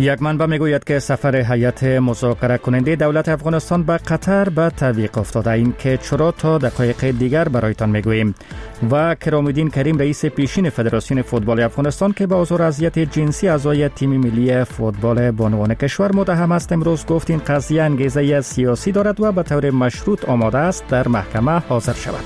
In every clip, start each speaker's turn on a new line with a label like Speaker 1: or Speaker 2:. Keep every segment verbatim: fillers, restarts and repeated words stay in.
Speaker 1: یک منبع میگوید که سفر هیئت مذاکره کننده دولت افغانستان به قطر به تعویق افتاده. این که چرا تا دقایق دیگر برایتان میگوییم. و کرام‌الدین کریم رئیس پیشین فدراسیون فوتبال افغانستان که به آزار اذیت جنسی اعضای تیم ملی فوتبال بانوان کشور متهم است، امروز گفت این قضیه انگیزه سیاسی دارد و به طور مشروط آماده است در محکمه حاضر شود.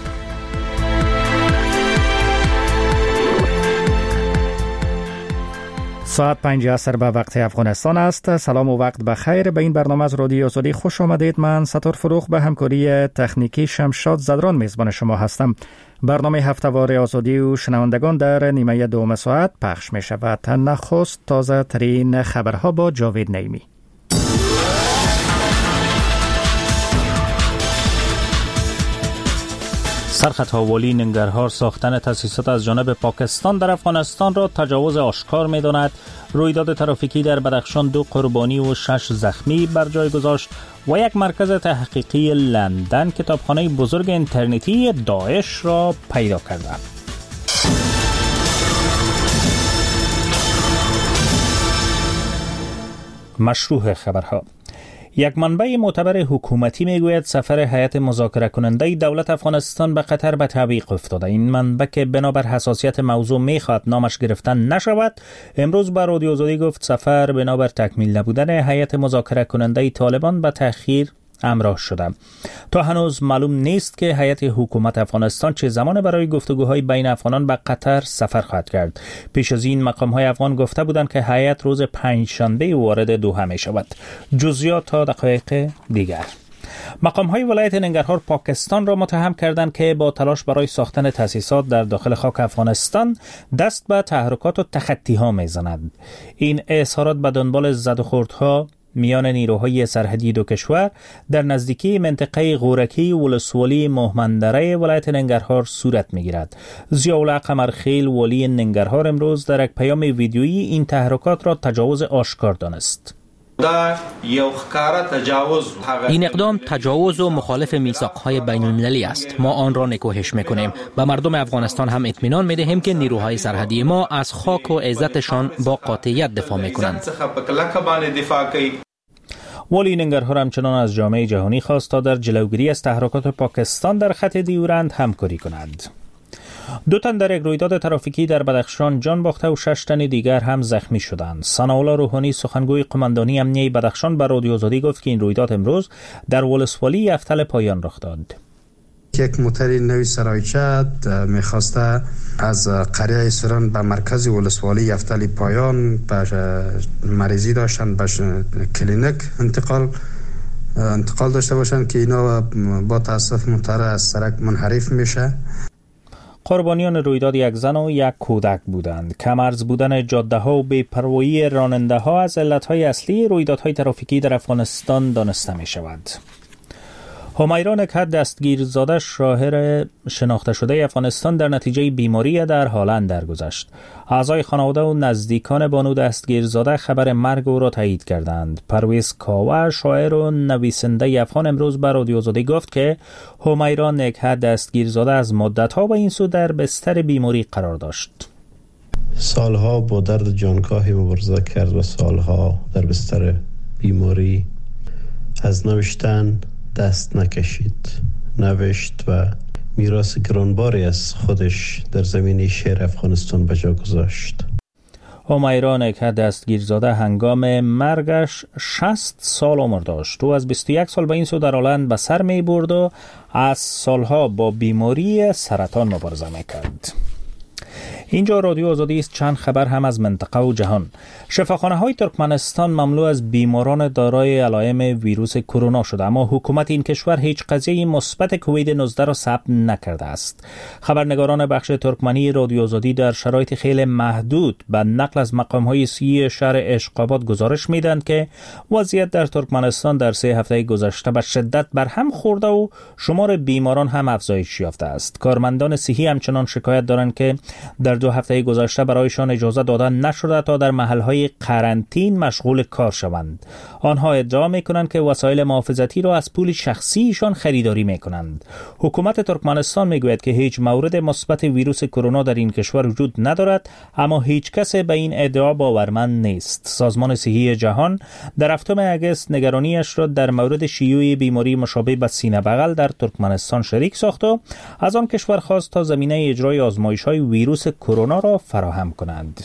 Speaker 1: ساعت پنج عصر به وقت افغانستان است. سلام و وقت بخیر. به این برنامه از رادیوی آزادی خوش آمدید. من ستار فروخ به همکاری تکنیکی شمشاد زدران میزبان شما هستم. برنامه هفته‌وار آزادی و شنوندگان در نیمه دوم ساعت پخش می شود. نخست تازه ترین خبرها با جاوید نعیمی.
Speaker 2: سرخط والی ننگرهار ساختن تاسیسات از جانب پاکستان در افغانستان را تجاوز آشکار می داند. رویداد ترافیکی در بدخشان دو قربانی و شش زخمی بر جای گذاشت و یک مرکز تحقیقی لندن کتابخانه بزرگ اینترنتی داعش را پیدا کرده. مشروع خبرها. یک منبع معتبر حکومتی میگوید سفر هیئت مذاکره کننده دولت افغانستان به قطر به تعویق افتاده. این منبع که بنابر حساسیت موضوع میخواد نامش گرفتن نشود، امروز به رادیو آزادی گفت سفر بنابر تکمیل نبودن هیئت مذاکره کننده طالبان به تأخیر امراه شده. تا هنوز معلوم نیست که هیئت حکومت افغانستان چه زمان برای گفتگوهای بین افغانان به قطر سفر خواهد کرد. پیش از این مقام‌های افغان گفته بودند که هیئت روز پنجشنبه وارد دوحه می شود. جزئیات تا دقایق دیگر. مقام‌های ولایت ننگرهار پاکستان را متهم کردند که با تلاش برای ساختن تأسیسات در داخل خاک افغانستان دست به تحرکات و تخطی‌ها می‌زند. این اظهارات به دنبال زد و خوردها میان نیروهای سرحدی دو کشور در نزدیکی منطقه غورکی ولسوالی مهمندره ولایت ننگرهار صورت میگیرد. ضیاءالله قمرخیل والی ننگرهار امروز در یک پیام ویدیویی این تحرکات را تجاوز آشکار دانست.
Speaker 3: این اقدام تجاوز و مخالف میثاق‌های بین‌المللی است. ما آن را نکوهش می‌کنیم. به مردم افغانستان هم اطمینان می‌دهیم که نیروهای سرحدی ما از خاک و عزتشان با قاطعیت دفاع می‌کنند.
Speaker 2: والی ننگرهار همچنان از جامعه جهانی خواست تا در جلوگیری از تحرکات پاکستان در خط دیورند همکاری کند. دو تن در یک رویداد ترافیکی در بدخشان جان باخته و شش تن دیگر هم زخمی شدند. ثناءالله روحانی سخنگوی قماندانی امنیه بدخشان به رادیو آزادی گفت که این رویداد امروز در ولسوالی یفتل پایان رخ داد.
Speaker 4: یک موتر نوی سرایچه میخواسته از قریه سران به مرکز ولسوالی یفتل پایان به مریضی داشتن، به کلینیک انتقال انتقال داشته باشند که اینا با تاسف موتر از سرک منحرف میشه.
Speaker 2: قربانیان رویداد یک زن و یک کودک بودند. کم‌ارز بودن جاده ها و بی‌پروایی راننده ها از علتهای اصلی رویدادهای ترافیکی در افغانستان دانسته می شود. همیرا نکهت دستگیرزاده شاهر شناخته شده افغانستان در نتیجه بیماری در هالند درگذشت. اعضای خانواده و نزدیکان بانو دستگیرزاده خبر مرگ او را تایید کردند. پرویز کاوه شاعر و نویسنده افغان امروز به رادیو آزادی گفت که همیرا نکهت دستگیرزاده از مدت‌ها به این سو در بستر بیماری قرار داشت.
Speaker 5: سالها با درد جانکاهی مبارزه کرد و سالها در بستر بیماری از نوشتن دست نکشید. نوشت و میراث گرانباری از خودش در زمینه شعر افغانستان به جا گذاشت.
Speaker 2: همیرا نکهت دستگیرزاده هنگام مرگش شصت سال عمر داشت. او از بیست و یک سال به این سو در هلند به سر می برد و از سالها با بیماری سرطان مبارزه می کرد. اینجا رادیو آزادی است. چند خبر هم از منطقه و جهان. شفاخانه‌های ترکمنستان مملو از بیماران دارای علائم ویروس کرونا شده، اما حکومت این کشور هیچ قضیه مثبت کووید نوزده را ثبت نکرده است. خبرنگاران بخش ترکمنی رادیو آزادی در شرایط خیلی محدود به نقل از مقام‌های سی شهر اشقاباد گزارش میدند که وضعیت در ترکمنستان در سه هفته گذشته به شدت برهم خورده و شمار بیماران هم افزایش یافته است. کارمندان صحی همچنان شکایت دارند که در دو هفته گذشته برایشان اجازه داده نشده تا در محلهای قرنطین مشغول کار شوند. آنها ادعا میکنند که وسایل محافظتی را از پول شخصیشان خریداری میکنند. حکومت ترکمنستان میگوید که هیچ مورد مثبت ویروس کرونا در این کشور وجود ندارد، اما هیچ کس به این ادعا باورمند نیست. سازمان صحی جهان در هفتم اگست نگرانیش را در مورد شیوع بیماری مشابه به سینه بغل در ترکمنستان شریک ساخت و از آن کشور خواست تا زمینه اجرای آزمایش‌های ویروس کرونا را فراهم کنند.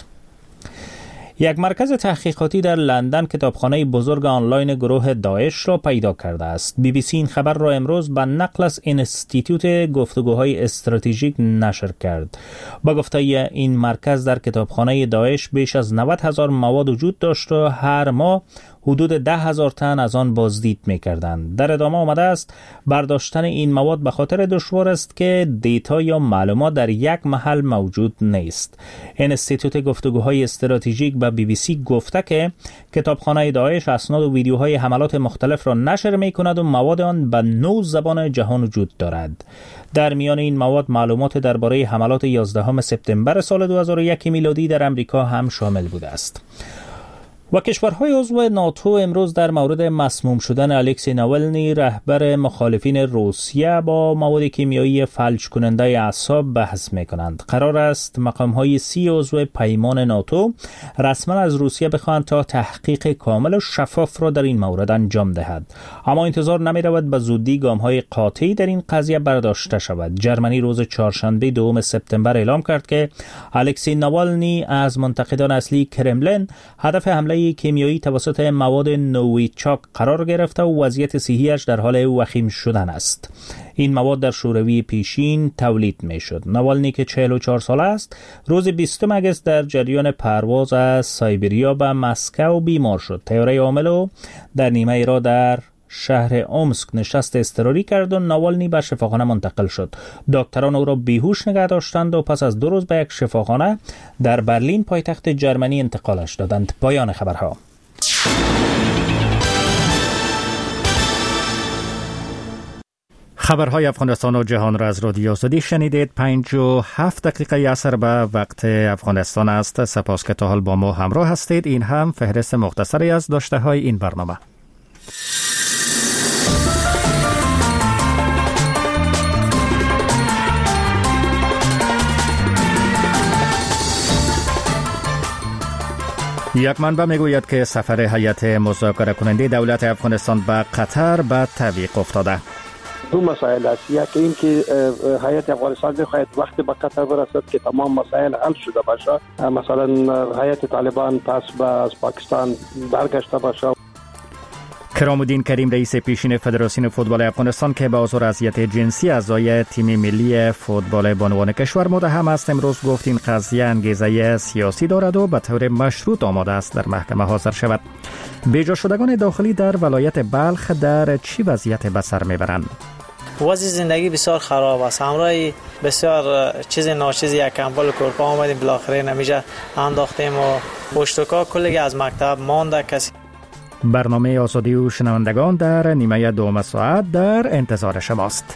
Speaker 2: یک مرکز تحقیقاتی در لندن کتابخانه بزرگ آنلاین گروه داعش را پیدا کرده است. بی بی سی این خبر را امروز به نقل از انستیتوت گفتگوهای استراتژیک نشر کرد. با گفته این مرکز در کتابخانه داعش بیش از نود هزار مواد وجود داشت و هر ماه حدود ده هزار تن از آن بازدید می‌کردند. در ادامه آمده است برداشتن این مواد به خاطر دشوار است که دیتا یا معلومات در یک محل موجود نیست. انستیتوت گفتگوهای استراتژیک به بی بی سی گفته که کتابخانه داعش اسناد و ویدیوهای حملات مختلف را نشر می‌کند و مواد آن به نه زبان جهان وجود دارد. در میان این مواد معلومات درباره حملات یازدهم سپتامبر سال دو هزار و یک میلادی در امریکا هم شامل بوده است. و کشورهای عضو ناتو امروز در مورد مسموم شدن الکسی ناولنی رهبر مخالفین روسیه با مواد کیمیایی فلج کننده اعصاب بحث میکنند. قرار است مقامهای سی عضو پیمان ناتو رسما از روسیه بخواهند تا تحقیق کامل و شفاف را در این مورد انجام دهد، اما انتظار نمی رود به زودی گامهای قاطعی در این قضیه برداشته شود. جرمنی روز چهارشنبه دوم سپتامبر اعلام کرد که الکسی ناولنی از منتقدان اصلی کرملین هدف حمله کیمیایی توسط مواد نوویچاک قرار گرفته و وضعیت صحیش در حال وخیم شدن است. این مواد در شوروی پیشین تولید می شد. ناوالنی که چهل و چهار ساله است روز بیستم اگست در جریان پرواز از سایبریا به مسکو بیمار شد. طیاره حامل او در نیمه را در شهر اومسک نشست اضطراری کرد و ناوالنی به شفاخانه منتقل شد. دکتران او را بیهوش نگه داشتند و پس از دو روز به یک شفاخانه در برلین پایتخت جرمنی انتقالش دادند. پایان خبرها.
Speaker 1: خبرهای افغانستان و جهان را از رادیو آزادی شنیدید. پنج و هفت دقیقه عصر به وقت افغانستان است. سپاس که تا حال با ما همراه هستید. این هم فهرست مختصری از داشته های این برنامه. یک منبع میگوید که سفر هیئت مذاکره کننده دولت افغانستان به قطر به تعویق افتاده.
Speaker 6: دو مسائل است. یکی این که هیئت افغانستان بخواهد وقتی به قطر برسد که تمام مسائل حل شده باشه، مثلا هیئت طالبان پس به از پاکستان برگشته باشه.
Speaker 1: کرام الدین کریم رئیس پیشین فدراسیون فوتبال افغانستان که به عذر اذیت جنسی اعضای تیم ملی فوتبال بانوان کشور متهم است، امروز گفت این قضیه انگیزه سیاسی دارد و به طور مشروط آماده است در محکمه حاضر شود. بیجا شدگان داخلی در ولایت بلخ در چی وضعیت به سر میبرند؟
Speaker 7: وضع زندگی بسیار خراب است. همراه بسیار چیز ناچیزی یک کمبل کورپا آمدیم، بالاخره نمیشه انداختیم و پشتکا کلی از مکتب مانده. کسی
Speaker 1: برنامه آزادی و شنوندگان در نیمه دوم ساعت در انتظار شماست.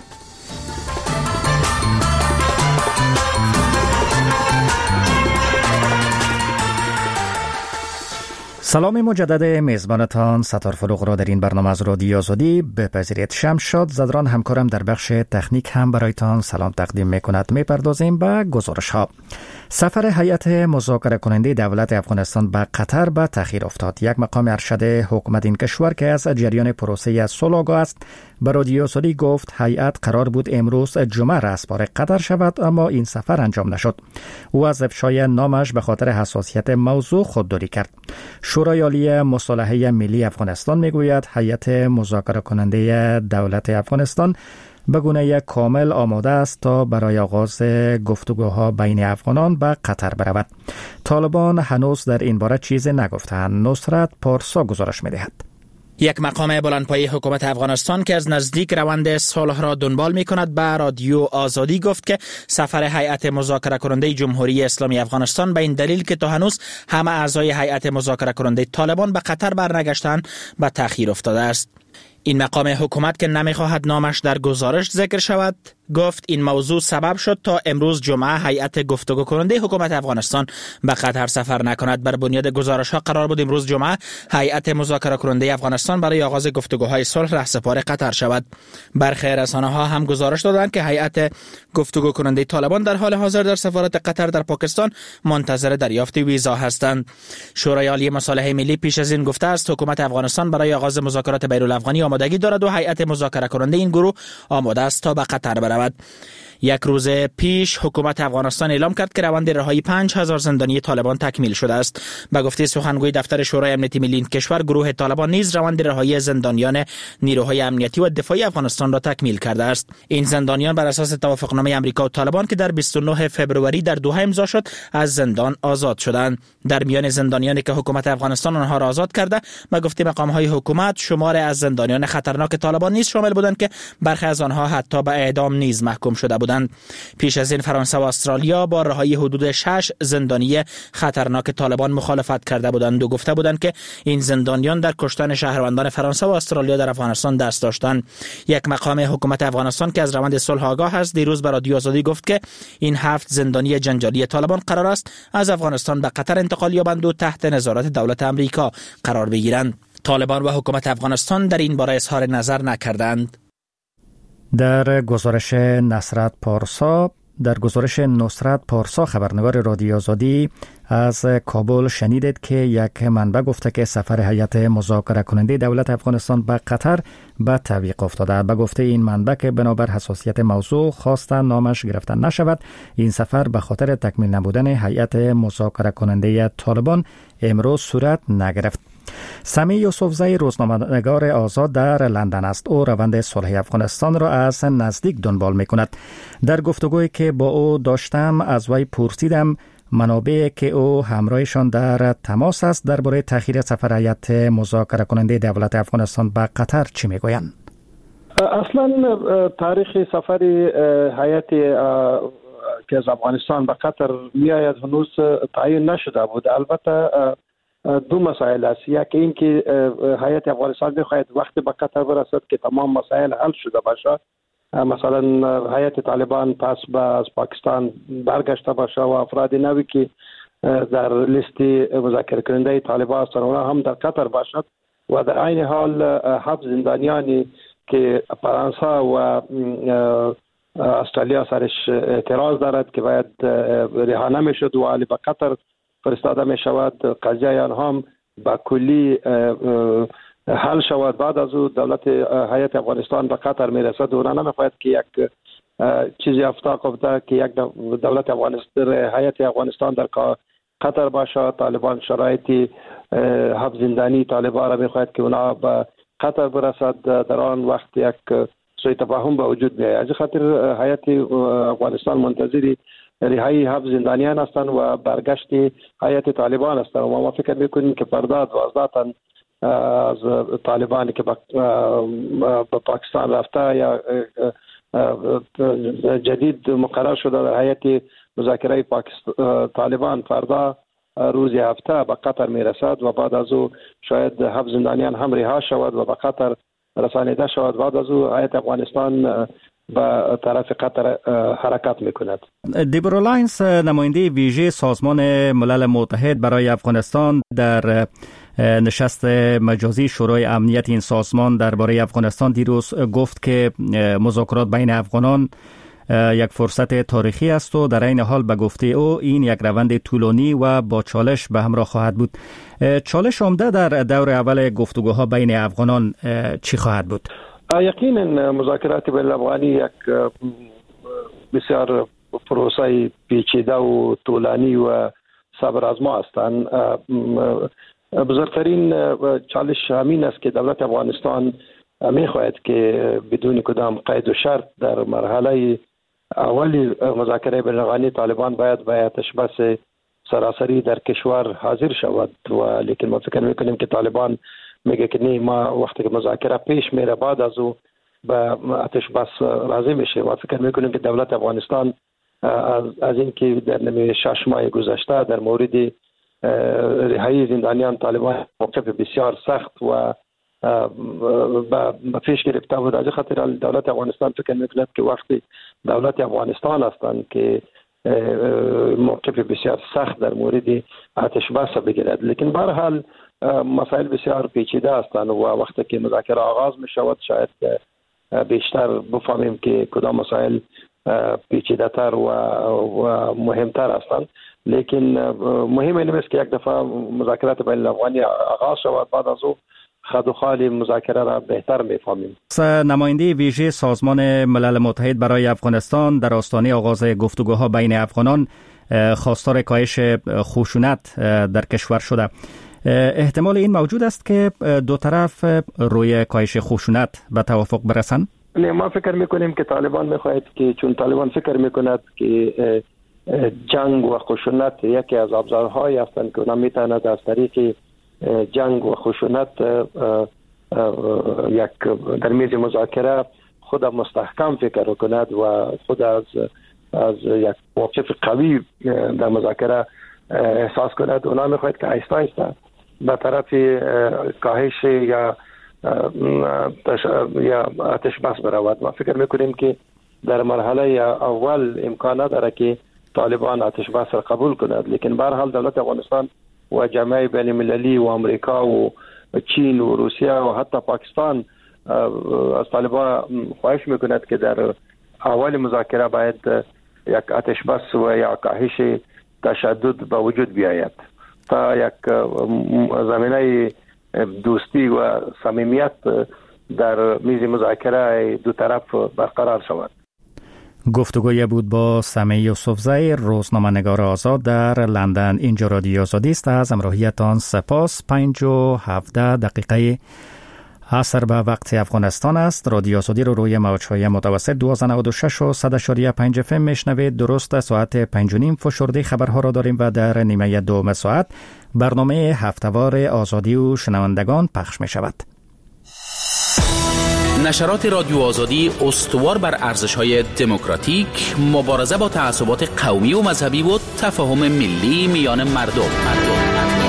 Speaker 1: سلام مجدد میزبانتان ستار فروغ را در این برنامه از رادیو آزادی بپذیرید. شمشاد زدران همکارم در بخش تکنیک هم برایتان سلام تقدیم میکند. میپردازیم به گزارش ها. سفر هیئت مذاکره کننده دولت افغانستان به قطر به تأخیر افتاد. یک مقام ارشد حکومت این کشور که از جریان پروسه صلح آگاه است به رادیو آزادی گفت هیئت قرار بود امروز جمعه رسپار قطر شود، اما این سفر انجام نشد. او از افشای نامش به خاطر حساسیت موضوع خودداری کرد. شورای عالی مصالحه ملی افغانستان میگوید هیئت مذاکره کننده دولت افغانستان به گونه کامل آماده است تا برای آغاز گفتگوها بین افغانان به قطر برود. طالبان هنوز در این باره چیزی نگفتند. نصرت پارسا گزارش می‌دهد.
Speaker 3: یک مقام بلندپایه حکومت افغانستان که از نزدیک روند صلح را دنبال می کند به رادیو آزادی گفت که سفر هیئت مذاکره کننده جمهوری اسلامی افغانستان به این دلیل که تا هنوز همه اعضای هیئت مذاکره کننده طالبان به قطر برنگشتند به تأخیر افتاده است.
Speaker 8: این مقام حکومت که نمیخواهد نامش در گزارش ذکر شود گفت این موضوع سبب شد تا امروز جمعه هیئت گفتگو کننده حکومت افغانستان به قطر سفر نکند. بر بنیاد گزارش ها قرار بود امروز جمعه هیئت مذاکره کننده افغانستان برای آغاز گفتگوهای صلح رهسپار قطر شود. برخی رسانه ها هم گزارش دادند که هیئت گفتگو کننده طالبان در حال حاضر در سفارت قطر در پاکستان منتظر دریافت ویزا هستند. شورای عالی مصالحه ملی پیش از این گفته است حکومت افغانستان برای آغاز مذاکرات بین‌الافغانی آمادگی دارد و هیئت مذاکره کننده این گروه آماده است تا به قطر برود. یک روز پیش حکومت افغانستان اعلام کرد که روند رهایی پنج هزار زندانی طالبان تکمیل شده است. به گفته سخنگوی دفتر شورای امنیتی ملی این کشور، گروه طالبان نیز روند رهایی زندانیان نیروهای امنیتی و دفاعی افغانستان را تکمیل کرده است. این زندانیان بر اساس توافقنامه آمریکا و طالبان که در بیست و نه فوریه در دوحه امضا شد از زندان آزاد شدند. در میان زندانیانی که حکومت افغانستان آنها را آزاد کرده، به گفته مقام‌های حکومت شمار از زندانیان خطرناک طالبان نیز شامل بودند که برخی از آنها حتی به اعدام نیز محکوم شده بودند. پیش از این فرانسه و استرالیا با رهایی حدود شش زندانی خطرناک طالبان مخالفت کرده بودند و گفته بودند که این زندانیان در کشتن شهروندان فرانسه و استرالیا در افغانستان دست داشتند. یک مقام حکومت افغانستان که از روند صلح آگاه است دیروز به رادیو آزادی گفت که این هفت زندانی جنجالی طالبان قرار است از افغانستان به قطر انتقال یابند و تحت نظارت دولت آمریکا قرار بگیرند. طالبان و حکومت افغانستان در این باره اظهار نظر نکردند.
Speaker 1: در گزارش نصرت پارسا در گزارش نصرت پارسا خبرنگار رادیو آزادی از کابل شنیدید که یک منبع گفته که سفر هیئت مذاکره کننده دولت افغانستان به قطر به تعویق افتاده. به گفته این منبع که بنابر حساسیت موضوع خواستن نامش گرفته نشود، این سفر به خاطر تکمیل نبودن هیئت مذاکره کننده طالبان امروز صورت نگرفت. سمی یوسفزی روزنامه‌نگار آزاد در لندن است. او روند صلح افغانستان را از نزدیک دنبال می‌کند. در گفتگویی که با او داشتم از وی پرسیدم منابعی که او همراهشان در تماس است درباره تأخیر سفر هیئت مذاکره کننده دولت افغانستان به قطر چی میگویند.
Speaker 6: اصلا تاریخ سفر هیئت که از افغانستان به قطر میآید هنوز تعیین نشده بود. البته دو مسائل است. یکی این که هیئت افغانستان میخواهد وقتی به قطر برسد که تمام مسائل حل شده باشه، مثلا هیئت طالبان پس به از پاکستان برگشته باشه و افراد نوی که در لیست مذاکره کننده طالبان هستند اونها هم در قطر باشد و در عین حال هفت زندانیانی که فرانسه و استرالیا سرش اعتراض دارد که باید رها نمیشد و علی به قطر فرستاده می شود، قضیه آنها هم با کلی حل شود. بعد از او دولت هیئت افغانستان به قطر می رسد و اونا نمیخواهد که یک چیزی افتاد افته که یک دولت افغانستان هیئت افغانستان در قطر باشه. طالبان شرایطی هفت زندانی طالبان را میخواهد که اونا به قطر برسد، در آن وقت یک سوء تفاهم به وجود میآید. از خاطر هیئت افغانستان منتظری رهایی هفت زندانیان هستند و برگشت هیئت طالبان هستند و ما فکر میکنیم که فردا دوازده تن از طالبانی که به پاکستان رفته یا جدید مقرر شده در هیئت مذاکره پاکستان طالبان فردا روز هفته به قطر میرسد و بعد از او شاید هفت زندانیان هم رها شود و به قطر رسانیده شود. بعد از او هیئت افغانستان به طرف قطر حرکت میکند.
Speaker 1: دیبورا لاینز نماینده ویژه سازمان ملل متحد برای افغانستان در نشست مجازی شورای امنیت این سازمان درباره افغانستان دیروز گفت که مذاکرات بین افغانان یک فرصت تاریخی است و در این حال به گفته او این یک روند طولانی و با چالش به همراه خواهد بود. چالش عمده در دور اول گفتگوها بین افغانان چی خواهد بود؟
Speaker 6: یقینا مذاکرات بین الافغانی یک بسیار پروسه پیچیده و طولانی و صبر آزما هستند. بزرگترین چالش همین است که دولت افغانستان میخواهد که بدون کدام قید و شرط در مرحله اولی مذاکره بین الافغانی طالبان باید به آتش بس سراسری در کشور حاضر شود و لیکن ما فکر میکنیم که طالبان میگه که نه، ما وقتی که مذاکره پیش میره بعد از او به آتش بس راضی میشه. ما فکر میکنیم که دولت افغانستان از, از این که در نمی شش ماه گذشته در مورد رهایی زندانیان طالبان موقف بسیار سخت و به پیش گرفته بود. از خاطر دولت افغانستان فکر میکند که وقتی دولت افغانستان هستند که موقف بسیار سخت در مورد آتش بس بگیرد، لیکن به هر حال مسائل بسیار پیچیده هستند و وقتی که مذاکره آغاز می شود شاید بیشتر بفهمیم که کدام مسائل پیچیده تر و, و مهمتر هستند. لیکن مهم این است که یک دفعه مذاکرات بین الافغانی آغاز شود، بعد از او خد و خال مذاکره را بهتر میفهمیم.
Speaker 1: نماینده ویژه سازمان ملل متحد برای افغانستان در آستانه آغاز گفتگوها بین افغانان خواستار کاهش خشونت در کشور شده. احتمال این موجود است که دو طرف روی کاهش خشونت به توافق برسند؟
Speaker 6: نه، ما فکر میکنیم که طالبان میخواهد که چون طالبان فکر میکند که جنگ و خشونت یکی از ابزارهایی هستند که اونا میتواند از طریق جنگ و خشونت یک در میز مذاکره خود مستحکم فکر کند و خود از از یک موقف قوی در مذاکره احساس کند. اونا میخواهد که آهسته آهسته به طرف کاهش یا یا آتش بس برود. ما فکر میکنیم که در مرحله اول امکان نداره که طالبان آتش بس را قبول کند، لیکن به هر حال دولت افغانستان و جامعه بین المللی و امریکا و چین و روسیه و حتی پاکستان از طالبان خواهش میکند که در اول مذاکره باید یک آتش بس و یا کاهش تشدد به وجود بیاید تا یک زمینه دوستی و صمیمیت در میز مذاکره دو طرف برقرار شود.
Speaker 1: گفتگوی بود با سمیع یوسفزی، روزنامه‌نگار آزاد در لندن. اینجا رادیو آزادی است. از همراهیتان سپاس. پنج و هفده دقیقه عصر به وقت افغانستان است. رادیو آزادی رو روی موج‌های متوسط دویست و نود و شش و صد و پنج اف ام میشنوید. درست ساعت پنج و نیم فشرده خبرها را داریم و در نیمه دوم ساعت برنامه هفته‌وار آزادی و شنوندگان پخش می شود.
Speaker 9: نشرات رادیو آزادی استوار بر ارزش‌های دموکراتیک، مبارزه با تعصبات قومی و مذهبی و تفاهم ملی میان مردم. مردم.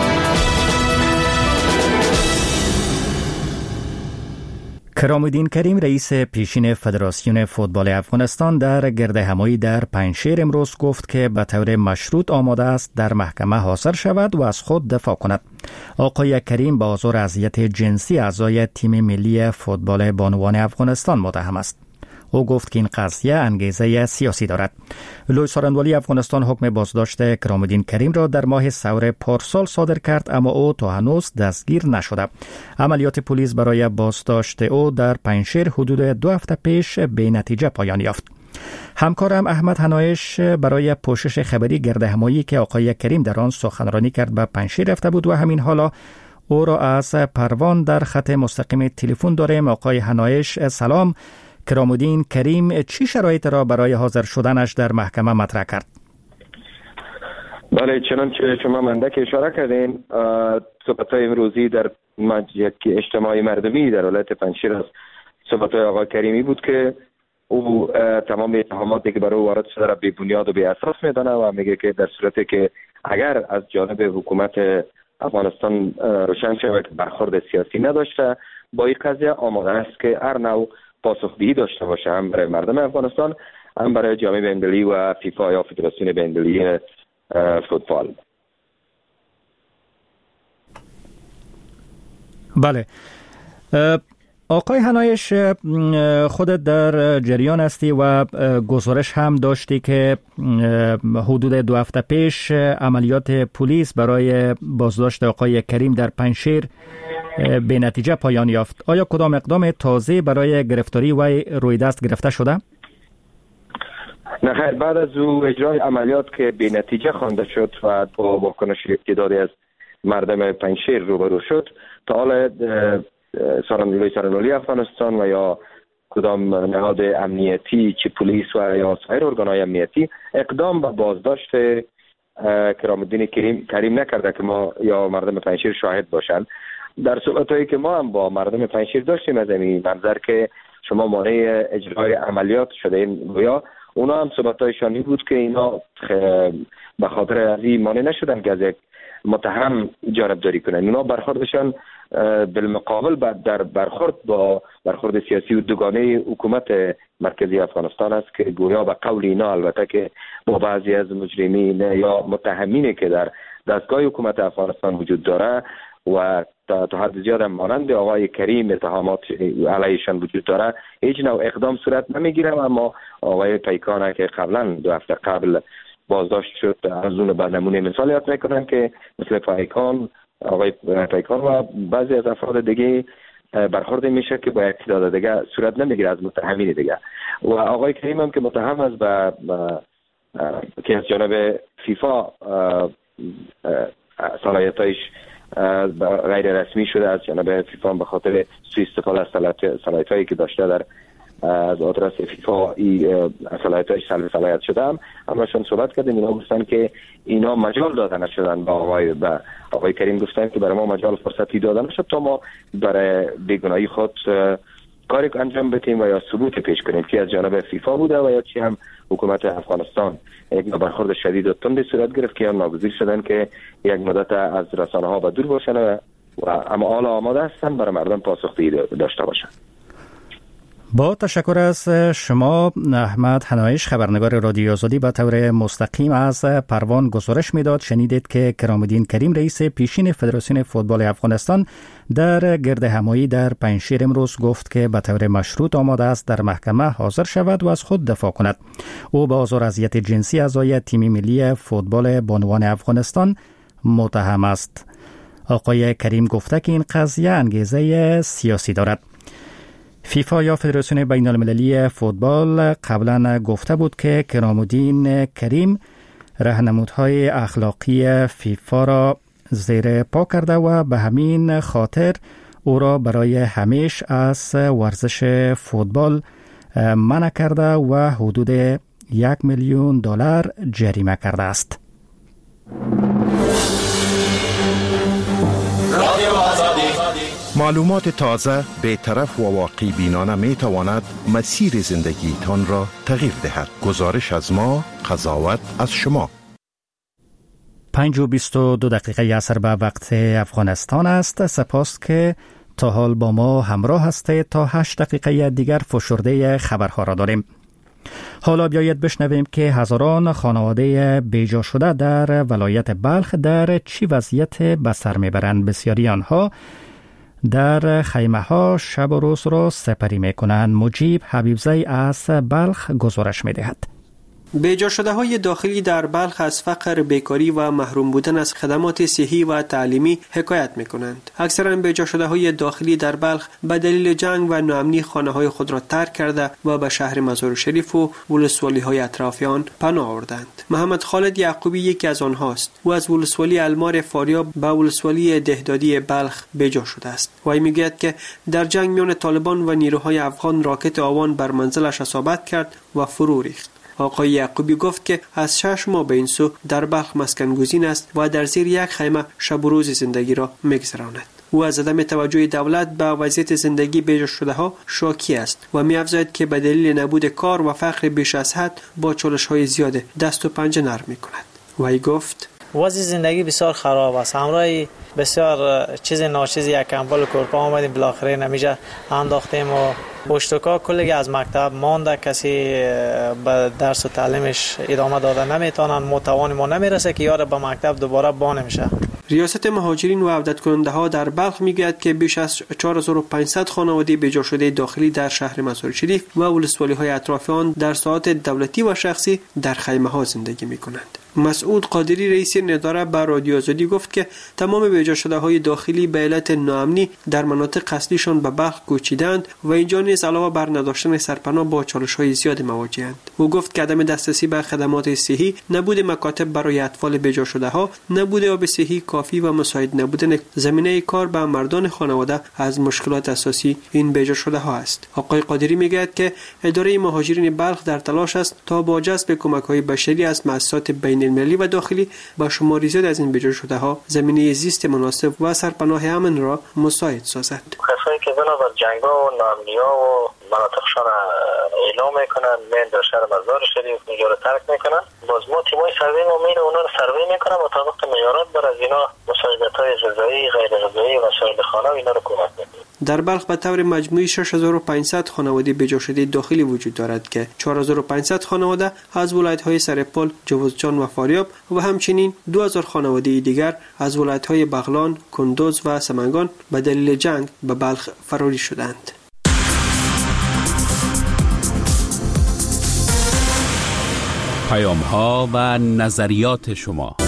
Speaker 1: کرام‌الدین کریم رئیس پیشین فدراسیون فوتبال افغانستان در گردهمایی در پنجشیر امروز گفت که به طور مشروط آماده است در محکمه حاضر شود و از خود دفاع کند. آقای کریم با آزار اذیت جنسی اعضای تیم ملی فوتبال بانوان افغانستان متهم است. او گفت که این قضیه انگیزه سیاسی دارد. لوی سارنوالی افغانستان حکم بازداشت کرام‌الدین کریم را در ماه سور پارسال صادر کرد، اما او تا هنوز دستگیر نشده. عملیات پلیس برای بازداشت او در پنجشیر حدود دو هفته پیش به نتیجه پایان یافت. همکارم احمد حنایش برای پوشش خبری گردهمایی که آقای کریم در آن سخنرانی کرد به پنجشیر رفته بود و همین حالا او را از پروان در خط مستقیم تلفن داریم. آقای حنایش سلام. کرام‌الدین کریم چی شرایط را برای حاضر شدنش در محکمه مطرح کرد؟
Speaker 10: بله، چنانچه شما مندک اشاره کردین، صحبت‌های امروزی در یک اجتماع مردمی در ولایت پنجشیر است. صحبت‌های آقای کریمی بود که او تمام اتهاماتی که برای او وارد شده را بی بنیاد و بی اساس می‌داند و میگه که در صورتی که اگر از جانب حکومت افغانستان روشن شود که برخورد سیاسی نداشته، با این قضیه آماده است که هر نوع پاسخگویی داشته باشه، هم برای مردم افغانستان هم برای جامعه بین‌المللی و فیفا یا فدراسیون بین‌المللی فوتبال.
Speaker 1: بله، آقای حنایش خودت در جریان هستی و گزارش هم داشتی که حدود دو هفته پیش عملیات پلیس برای بازداشت آقای کریم در پنجشیر به نتیجه پایان یافت. آیا کدام اقدام تازه برای گرفتاری وی روی دست گرفته شده؟
Speaker 10: نه خیر، بعد از او اجرای عملیات که به نتیجه خوانده شد و با واکنش تعدادی از مردم پنجشیر روبرو شد، تا حالا سارنوالی سارنوالی افغانستان و یا کدام نهاد امنیتی چه پلیس و یا سایر ارگان‌های امنیتی اقدام به بازداشت کرام‌الدین کریم کریم نکرده که ما یا مردم پنجشیر شاهد باشند. در صحبت‌هایی که ما هم با مردم پنجشیر داشتیم از این منظر که شما مانع اجرای عملیات شده این گویا، اونا هم صحبت‌هایشان این بود که اینا به خاطر از این مانع نشدن که از یک متهم جانبداری کنند. اونا برخوردشان بالمقابل در برخورد با برخورد سیاسی و دوگانه حکومت مرکزی افغانستان است که گویا به قول اینا، البته که با بعضی از مجرمین یا متهمینی که در دستگاه حکومت افغانستان وجود داره و تا حد زیاد مانند آقای کریم اتهامات علیهشان وجود داره، هیچ نوع اقدام صورت نمیگیره. اما آقای پیکان که قبلا دو هفته قبل بازداشت شد، از اون به نمونه مثال یاد میکنن که مثل پیکان، آقای پیکان و بعضی از افراد دیگه برخورد میشه که با اقتدار دیگه صورت نمیگیره از متهمین دیگه. و آقای کریم هم که متهم است به که از جانب فیفا صلاحیتایش غیر رسمی شده از جانب فیفا به خاطر سوء استفاده از صلاحیتایی که داشته در از آدرس فیفا ای صلاحیتایش سلب صلاحیت شده. هم همشون صحبت کردیم، اینا گفتن که اینا مجال داده نشدن با آقای با آقای کریم، گفتن که برای ما مجال فرصتی داده نشد تا ما برای بیگناهی خود کاری انجام بدیم و یا ثبوت پیش کنیم که از جانب فیفا بوده و یا چی هم حکومت افغانستان یک برخورد شدید و تند صورت گرفت که هم ناگزیر شدن که یک مدت از رسانه ها به دور باشن و اما حالا آماده هستن برای مردم پاسخگویی داشته باشن.
Speaker 1: با تشکر از شما احمد حنایش، خبرنگار رادیو آزادی، به طور مستقیم از پروان گزارش میداد. شنیدید که کرام‌الدین کریم رئیس پیشین فدراسیون فوتبال افغانستان در گرد همایی در پنجشیر امروز گفت که به طور مشروط آماده است در محکمه حاضر شود و از خود دفاع کند. او به آزار و اذیت جنسی اعضای تیم ملی فوتبال بانوان افغانستان متهم است. آقای کریم گفته که این قضیه انگیزه سیاسی دارد. فیفا یا فدراسیون بین المللی فوتبال قبلا گفته بود که کرام‌الدین کریم راهنمودهای اخلاقی فیفا را زیر پا کرده و به همین خاطر او را برای همیشه از ورزش فوتبال منع کرده و حدود یک میلیون دلار جریمه کرده است.
Speaker 11: معلومات تازه، بی‌طرف و واقعی بینانه می تواند مسیر زندگی تان را تغییر دهد. گزارش از ما، قضاوت از شما.
Speaker 1: پنج و بیست و دو دقیقه عصر به وقت افغانستان است. سپاس که تا حال با ما همراه هستید. تا هشت دقیقه دیگر فشرده خبرها را داریم. حالا بیایید بشنویم که هزاران خانواده بیجا شده در ولایت بلخ در چی وضعیت به سر میبرند. بسیاری آنها در خیمه ها شب و روز را سپری می کنند. مجیب حبیبزی از بلخ گزارش می دهد.
Speaker 12: بیجا شده های داخلی در بلخ از فقر، بیکاری و محروم بودن از خدمات صحی و تعلیمی حکایت می کنند. اکثرا بیجا شده های داخلی در بلخ به دلیل جنگ و ناامنی خانه های خود را ترک کرده و به شهر مزار شریف و ولسوالی های اطراف آن پناه آوردند. محمد خالد یعقوبی یکی از آنهاست. او از ولسوالی المار فاریاب به ولسوالی دهدادی بلخ بیجا شده است. وی میگوید که در جنگ میان طالبان و نیروهای افغان راکت آوان بر منزلش اصابت کرد و فرو ریخت. آقای یعقوبی گفت که از شش ماه به این سو در بلخ مسکن گزین است و در زیر یک خیمه شب و روز زندگی را می‌گذراند. او از عدم توجه دولت به وضعیت زندگی بیجا شده ها شاکی است و می‌افزاید که به دلیل نبود کار و فقر بیش از حد با چالش‌های زیاد دست و پنجه نرم می‌کند. وی گفت
Speaker 7: وضع زندگی بسیار خراب است. همراه بسیار چیز ناچیزی یک کمبل کورپا آمدیم، بالاخره نمیجا انداختیم و پشتکا کلی از مکتب مانده، کسی به درس و تعلیمش ادامه داده نمیتونن، متوان ما نمیرسه که یار به مکتب دوباره با نمیشه.
Speaker 12: ریاست مهاجرین و عودت کننده ها در بلخ میگوید که بیش از چهار هزار و پانصد خانواده بیجا شده داخلی در شهر مزار شریف و ولسوالی های اطراف آن در ساحات دولتی و شخصی در خیمه ها زندگی میکنند. مسعود قادری رئیس نداره به رادیو آزادی گفت که تمام بیجا شده های داخلی به علت ناامنی در مناطق اصلیشان به بلخ کوچیدند و اینجا نیز علاوه بر نداشتن سرپناه با چالش های زیاد مواجهند. او گفت که عدم دسترسی به خدمات صحی، نبود مکاتب برای اطفال بیجا شده ها، نبود آب صحی کافی و مساعد نبودن زمینه کار به مردان خانواده از مشکلات اساسی این بیجا شده ها است. آقای قادری میگوید که اداره مهاجرین بلخ در تلاش است تا با جذب کمک های بشری از مؤسسات بین المللی و داخلی با شماری زیاد از این بیجا شده ها زمینه زیست مناسب و سرپناه امن را مساعد سازد.
Speaker 13: کسایی که بنابر جنگا و ناامنی‌ها و مناطقشان اعلام میکنن، میان در شهر مزار شریف اونجا رو ترک میکنن. باز ما تیمای سروی ما میره اونا رو سروی میکنن، مطابق معیارات بر از اینا مساعدت‌های غذایی، غیر غذایی و وسایل خانه اینا رو کمک میکنن.
Speaker 12: در بلخ به طور مجموعی شش هزار و پانصد خانواده بجا شده داخلی وجود دارد که چهار هزار و پانصد خانواده از ولایت‌های سرپل، جوزجان و فاریاب و همچنین دو هزار خانواده دیگر از ولایت‌های بغلان، کندوز و سمنگان به دلیل جنگ به بلخ فراری شدند.
Speaker 9: پیام‌ها و نظریات شما.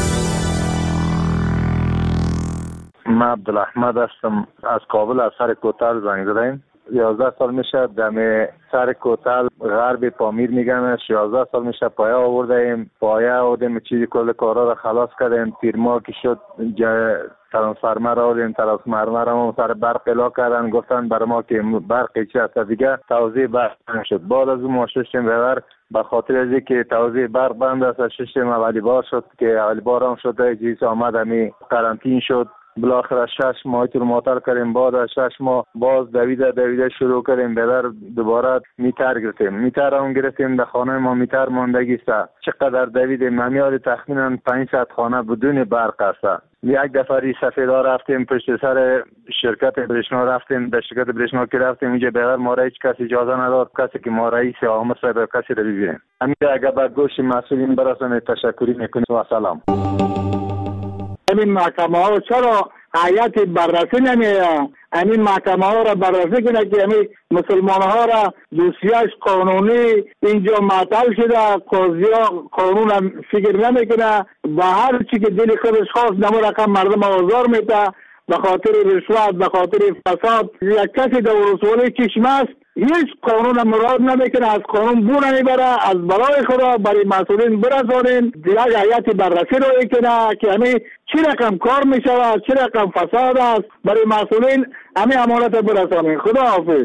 Speaker 14: من عبدالاحمد هستم از کابل، از سر کوتل زنگ زدم. یازده سال میشه دم سر کوتل غرب پامیر میگمش. یازده سال میشه پایه آوردیم، پایه آوردیم، چیزی کل کارا رو خلاص کردیم. تیر ماه که شد ترانسفرمر آوردیم، ترانسفرمر هم سر برق الا کردن، گفتن برای ما که برق چی هست دیگه توزیع برق نشد. بعد از اون ما ششتیم ببر به خاطر از که توزیع برق بند است، ششتیم اولی بار شد که اولی بار هم شده چیز آمد همی قرنطین شد. بالاخره شش ماه تو موتر کردیم، بعد از شش ماه باز دویده دویده شروع کردیم ببر دوباره میتر گرفتیم. میتر هم گرفتیم در خانه ما میتر ماندگی است. چقدر دویدیم همیاد تخمینا پانصد خانه بدون برق است. یک دفعه ری سفیدا رفتیم پشت سر شرکت برشنا رفتیم، به شرکت برشنا که رفتیم اینجا بغیر ما را هیچ کسی اجازه نداد کسی که ما رئیس عامل صاحب کسی رو ببینیم. همین اگه به گوش مسئولین برسونه تشکری میکنیم و سلام.
Speaker 15: همین محکمه ها چرا هیئت بررسی نمیه؟ همین محکمه ها را بررسی کنه که همین مسلمان ها را دوسیاش قانونی اینجا معطل شده، قاضی ها قانون هم فکر نمیکنه و هر چی که دل خودش خواست نمو رقم مردم آزار میده به خاطر رشوت، به خاطر فساد. یک کسی در ولسوالی چشمه است هیچ قانون مراد نمیکنه، از قانون بو نمیبره. از برای خدا برای مسئولین برسانین، یک هیئت بررسی رو کنه که همین چی رقم کار میشود، چی رقم فساد است، برای مسئولین همین امانت برسانین. خدا حافظ.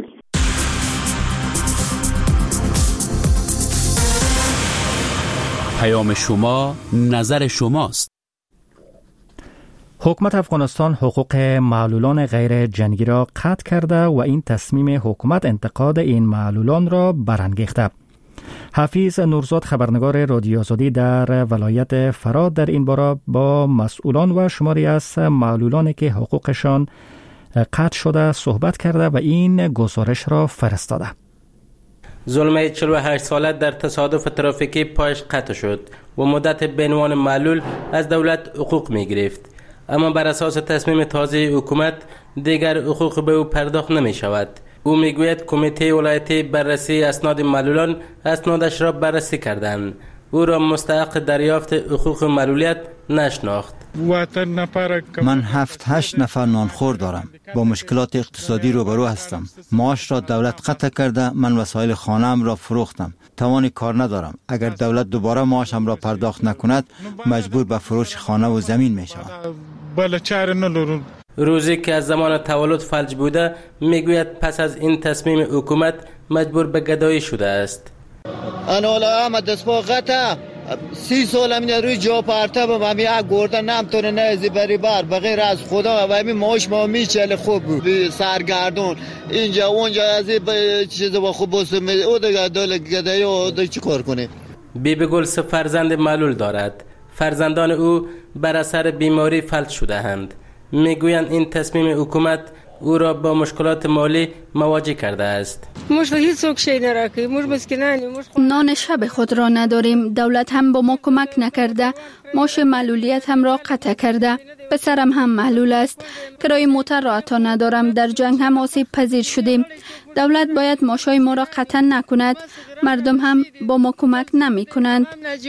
Speaker 9: پیام شما، نظر شماست.
Speaker 1: حکومت افغانستان حقوق معلولان غیر جنگی را قطع کرده و این تصمیم حکومت انتقاد این معلولان را برانگیخته. حفیظ نورزاد خبرنگار رادیو آزادی در ولایت فراد در این باره با مسئولان و شماری از معلولانی که حقوقشان قطع شده صحبت کرده و این گزارش را فرستاده.
Speaker 16: زلمه چهل و هشت ساله در تصادف ترافیکی پایش قطع شد و مدت به عنوان معلول از دولت حقوق می گرفت، اما بر اساس تصمیم تازه حکومت دیگر حقوق به او پرداخت نمی شود. او می گوید کمیته ولایتی بررسی اسناد معلولان اسنادش را بررسی کردند. او را مستحق دریافت حقوق معلولیت نشناخت.
Speaker 17: من هفت هشت نفر نانخور دارم، با مشکلات اقتصادی روبرو هستم. معاش را دولت قطع کرده، من وسایل خانه‌ام را فروختم، توان کار ندارم. اگر دولت دوباره معاشم را پرداخت نکند مجبور به فروش خانه و زمین می شوم.
Speaker 16: روزی که از زمان تولد فلج بوده میگوید پس از این تصمیم حکومت مجبور به گدایی شده است.
Speaker 18: انا حالا احمد دستپا قطع سی سال همین روی جا پرتبم، همین یک گردن نمتونه نهزی بری بر بغیر از خدا و همین معاش ما میچل خوب بود سرگردون اینجا اونجا از این چیز با خوب بسیم او دیگه دل گدایی او دیگه چی کار کنه.
Speaker 16: بیبی گل سه فرزند معلول دارد. فرزندان او بر اثر بیماری فلج شده اند. میگویند این تصمیم حکومت او را با مشکلات مالی مواجه کرده است.
Speaker 19: نان شب خود را نداریم، دولت هم با ما کمک نکرده، معاش معلولیت هم را قطع کرده. پسرم هم معلول است، کرای موتر را عطا ندارم، در جنگ هم آسیب پذیر شدیم. دولت باید معاشای ما را قطع نکند، مردم هم با ما کمک نمی کنند.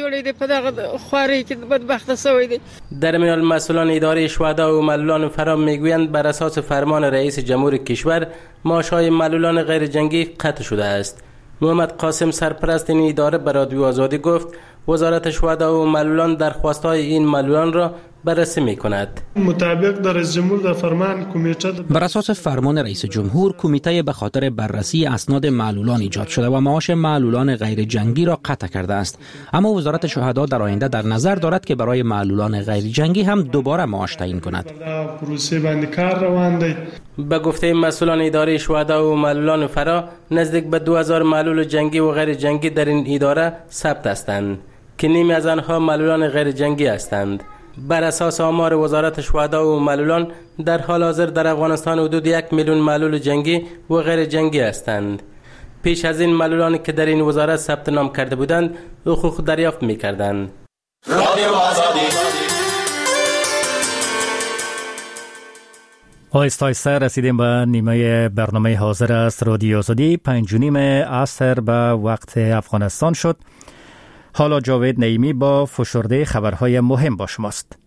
Speaker 16: در میان مسئولان اداره شهدا و معلولان فرام میگویند بر اساس فرمان رئیس جمهور کشور معاشهای معلولان غیر جنگی قطع شده است. محمد قاسم سرپرست این اداره به رادیو آزادی گفت وزارت شهدا و معلولان درخواست‌های این معلولان را بررسی می کند.
Speaker 20: مطابق در رئیس جمهور در فرمان کمیته
Speaker 3: بر اساس فرمان رئیس جمهور کمیته به خاطر بررسی اسناد معلولان ایجاد شده و معاش معلولان غیر جنگی را قطع کرده است. اما وزارت شهدا در آینده در نظر دارد که برای معلولان غیر جنگی هم دوباره معاش تعیین کند.
Speaker 20: پروسه باندې کار روان دی.
Speaker 16: به گفته مسئولان اداره شهدا و معلولان فرا نزدیک به دو هزار معلول جنگی و غیر جنگی در این اداره ثبت هستند که نیمی از آنها معلولان غیر جنگی هستند. بر اساس آمار وزارت شهدا و معلولان در حال حاضر در افغانستان حدود یک میلیون معلول جنگی و غیر جنگی هستند. پیش از این معلولانی که در این وزارت ثبت نام کرده بودند حقوق دریافت می‌کردند.
Speaker 1: آهسته آهسته رسیدیم به نیمه برنامه حاضر است رادیو آزادی. پنج و نیم عصر به وقت افغانستان شد. حالا جاوید نعیمی با فشرده خبرهای مهم با شماست.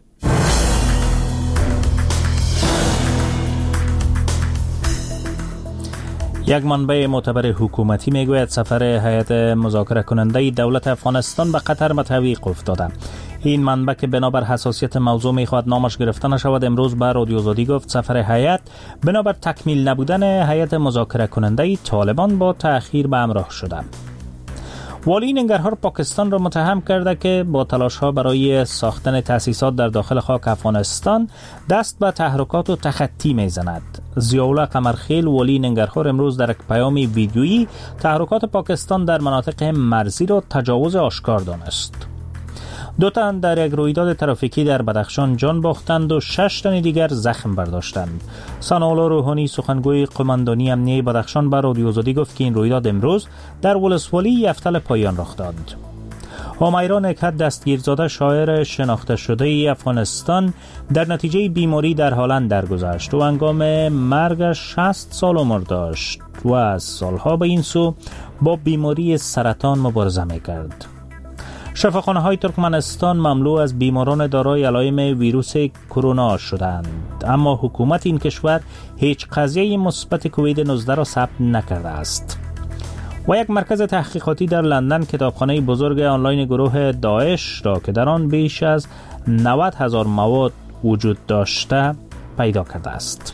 Speaker 2: یک منبع معتبر حکومتی میگوید سفر هیئت مذاکره کننده دولت افغانستان به قطر به تعویق افتاده. این منبع که بنابر حساسیت موضوع میخواد نامش گرفته نشود امروز به رادیو آزادی گفت سفر هیئت بنابر تکمیل نبودن هیئت مذاکره کننده طالبان با تأخیر به همراه شده. والی ننگرهار پاکستان را متهم کرده که با تلاش‌ها برای ساختن تأسیسات در داخل خاک افغانستان دست به تحرکات و تخطی میزند. ضیاءالله قمرخیل والی ننگرهار امروز در یک پیام ویدیویی تحرکات پاکستان در مناطق مرزی را تجاوز آشکار دانست. دو تن در یک رویداد ترافیکی در بدخشان جان باختند و شش تن دیگر زخم برداشتند. ثناءالله روحانی سخنگوی قماندانی امنیه بدخشان بر رادیو آزادی گفت که این رویداد امروز در ولسوالی یفتل پایان رخ داد. همیرا نکهت دستگیرزاده شاعر شناخته شده افغانستان در نتیجه بیماری در هلند درگذشت و هنگام مرگ شصت سال عمر داشت و از سالها به این سو با بیماری سرطان مبارزه می‌کرد. شفاخانه های ترکمنستان مملو از بیماران دارای علائم ویروس کرونا شدند، اما حکومت این کشور هیچ قضیه مثبت کووید نوزده را ثبت نکرده است. و یک مرکز تحقیقاتی در لندن کتابخانه بزرگ آنلاین گروه داعش را که در آن بیش از نود هزار مواد وجود داشته پیدا کرده است.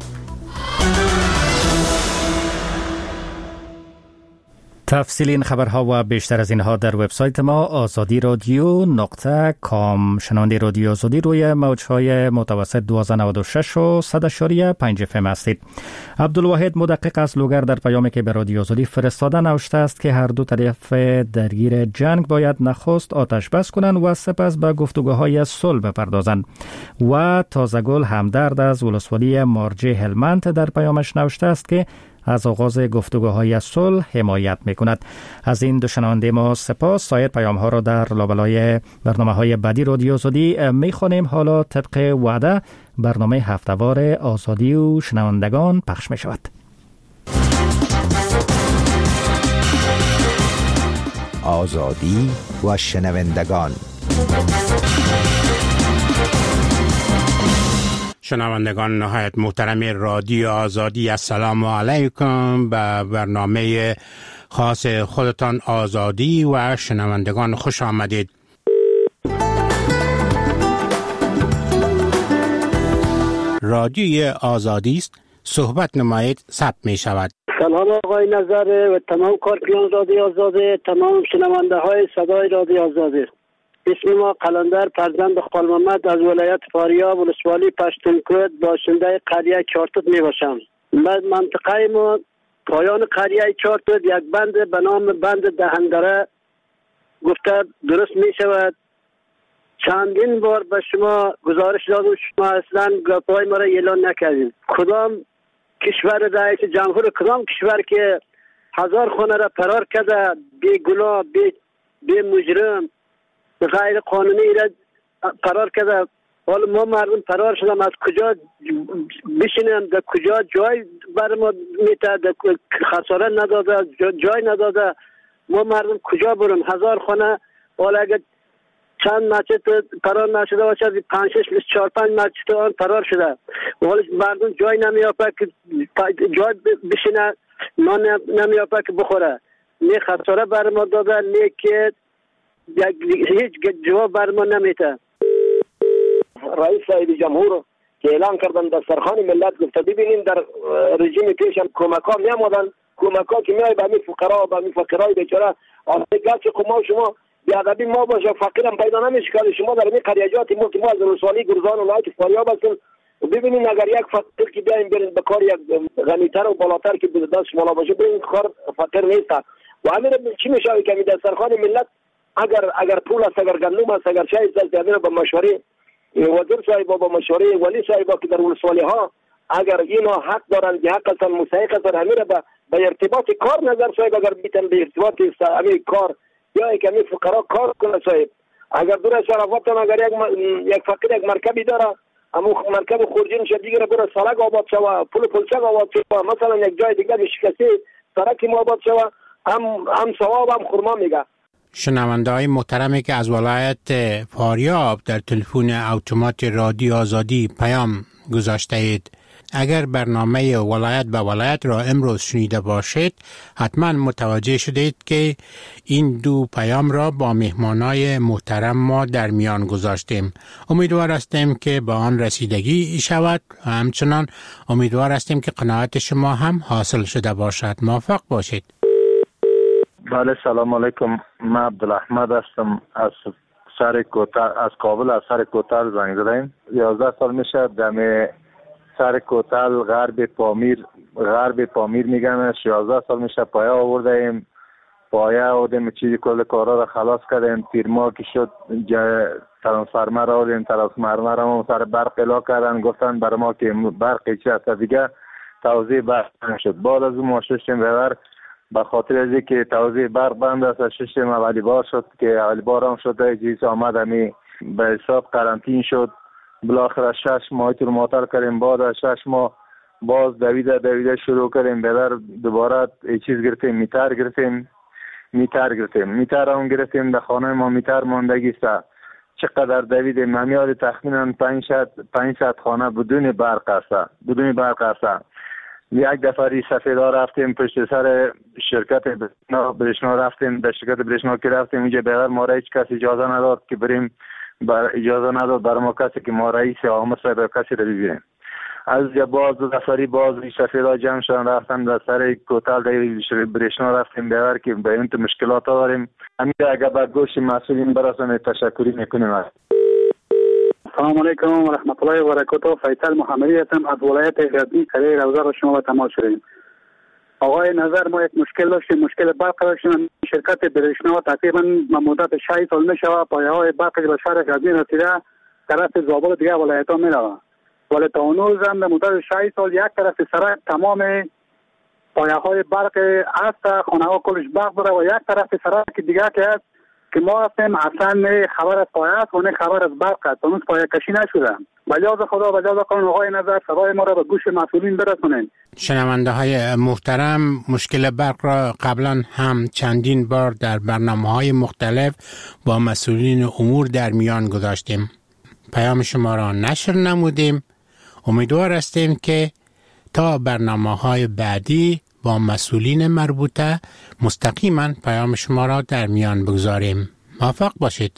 Speaker 1: تفصیل این خبرها و بیشتر از اینها در وبسایت ما آزادی رادیو نقطه کام. شنونده رادیو آزادی روی موجهای متوسط دویست و نود و شش و صد اشاریه پنج اف ام هستید. عبدالواحد مدقق از لوگر در پیامی که به رادیو آزادی فرستاده نوشته است که هر دو طرف درگیر جنگ باید نخست آتش بس کنند و سپس به گفتگوهای صلح بپردازند. و تازه‌گل همدرد از ولسوالی مارجه هلمند در پیامش نوشته است که از آغاز گفتگوهای صلح حمایت می‌کند. از این دو شنونده ما سپاس. سایر پیام‌ها را در لابلای برنامه‌های بعدی رادیو آزادی می‌خوانیم. حالا طبق وعده برنامه هفته‌وار آزادی و شنوندگان پخش می‌شود.
Speaker 21: آزادی و شنوندگان. شنوندگان نهایت محترم رادیو آزادی، السلام علیکم. به برنامه خاص خودتان آزادی و شنوندگان خوش آمدید. رادیوی آزادی است، صحبت نمایید ثبت می شود.
Speaker 22: سلام آقای نظر و تمام کارکنان رادیو آزادی، تمام شنونده های صدای رادیو آزادی. اسم ما قلندر فرزند خال محمد از ولایت فاریاب ولسوالی پشتونکوت باشنده قریه چارتوت می باشم. منطقه ما پایان قریه چارتوت یک بند به نام بند دهندره گفته درست می شود. چندین بار به شما گزارش دادم، شما اصلا گپای ما را اعلان نکردیم. کدام کشور رئیس جمهور کدام کشور که هزار خانه را فرار کرده بی گناه بی, بی مجرم غیر قانونی را فرار کرده، حالا ما مردم فرار شدم از کجا بشینیم، در کجا جای بر ما میته، خساره نداده جای نداده، ما مردم کجا بریم؟ هزار خانه حالا اگر چند مسجد فرار نشده باشه پنج شش بیست چهار پنج مسجد آن فرار شده، حالا مردم جای نمیافه که جای بشینه، نان نمیافه که بخوره، نه خساره بر ما داده نه که هیچ جواب بر ما نمیده.
Speaker 4: رئیس صاحب جمهور که اعلان کردن دسترخوان ملت، گفته ببینیم در رژیم پیش هم کمک ها می آمدن، کمک ها که می آید به می فقرا و به می فقرای بیچاره گرچه که ما شما بیادبی ما باشه فقیرم پیدا نمیشه که شما در می قریجات ما که ما از ولسوالی گرزان ولایت فاریاب هستیم ببینید اگر یک فقیر که بیایم برین به کار یک غنیتر و بالاتر که دست شما باشه برین کار فقیر نیست و همین چی میشه که می دسترخوان ملت اگر اگر پول است، اگر گندم است، اگر چای است، همین به مشوره وزیر صاحب و به مشوره ولی صاحب که در ولسوالی ها اگر اینا حق دارن که حق هستن مستحق هستن همین به به ارتباط کار نظر صاحب اگر بیتن به ارتباط همین کار یا که همین فقرا کار کنه صاحب اگر دور شرافت اگر یک یک فقیر یک مرکبی داره اما مرکب خورجین شد دیگه برای سرک آباد شوه، پول پلچک آباد شوه، مثلا یک جای دیگه شکسته سرک آباد شوه، هم هم ثواب هم خرما میگه.
Speaker 21: شنونده های محترمی که از ولایت فاریاب در تلفن اتومات رادیو آزادی پیام گذاشته اید، اگر برنامه ولایت به ولایت را امروز شنیده باشید حتما متوجه شدید که این دو پیام را با مهمانای محترم ما در میان گذاشتیم. امیدوار هستیم که با آن رسیدگی شود و همچنان امیدوار هستیم که قناعت شما هم حاصل شده باشد. موفق باشید.
Speaker 14: بله سلام علیکم، من عبدالاحمد هستم از سر کوتر، از کابل از سر کوتر زنگ زدم. یازده سال میشه دم سر کوتل غرب پامیر غرب پامیر میگمش. یازده سال میشه پایه آوردیم، پایه آوردیم چیزی کل کارا را خلاص کردیم. تیرما که شد ترانسفرمر آوردیم، ترانسفرمر هم سر برق الا کردن، گفتن برای ما که برق چی هست دیگه توزیع برق شد. بعد از اون ما ششتیم ببر به خاطر از که توزیع برق بند است ششتیم اولی بار شد که اولی بار هم شد چیز آمد همی به حساب قرنطین شد. بالاخره شش ماه تو معطل کردیم، بعد از شش ماه باز دویده دویده شروع کردیم بدر دوباره چیز گرفتیم، میتر گرفتیم میتر گرفتیم میتر هم گرفتیم در خانه ما میتر ماندگی است. چقدر دویدیم همیاد تخمینا پانصد خانه بدون برق است بدون برق است. یک دفعه سفیدا رفتیم پشت سر شرکت برشنا رفتیم، در شرکت برشنا که رفتیم اونجا بغیر ما را هیچ کس اجازه نداد که بریم، بر اجازه نداد برای ما کسی که ما رئیس عامل صاحب کسی را ببینیم. از باز دو دفعه باز سفیدا جمع شدن رفتن در سر کوتل در برشنا رفتیم بغیر که به این مشکلات داریم. همین اگر به گوش مسئولین برسانه تشکری میکنیم.
Speaker 5: سلام علیکم و رحمت الله و برکاته. فیصل محمدی هستم از ولایت غربی کریر روزه را شما به تماس شدیم. آقای نظر ما یک مشکل داشتیم، مشکل برق داشتیم. شرکت برشنا تقریبا مدت شش سال میشه پایه های برق به شهر غزنی رسیده، طرف زابل دیگه ولایت ها میره، ولی تا هنوز هم مدت شش سال یک طرف سرک تمام پایه های برق است، خانه ها کلش برق داره و یک طرف سرک دیگه که است که ما رفتیم اصلا خبر از پایه است و نه خبر از برق است، هنوز پایه کشی نشده. بلیاز خدا بلیاز قانون آقای نظر صدای ما را به گوش مسئولین برسونین.
Speaker 21: شنونده های محترم، مشکل برق را قبلا هم چندین بار در برنامه های مختلف با مسئولین امور در میان گذاشتیم. پیام شما را نشر نمودیم. امیدوار هستیم که تا برنامه های بعدی با مسئولین مربوطه مستقیما پیام شما را در میان بگذاریم. موفق باشید.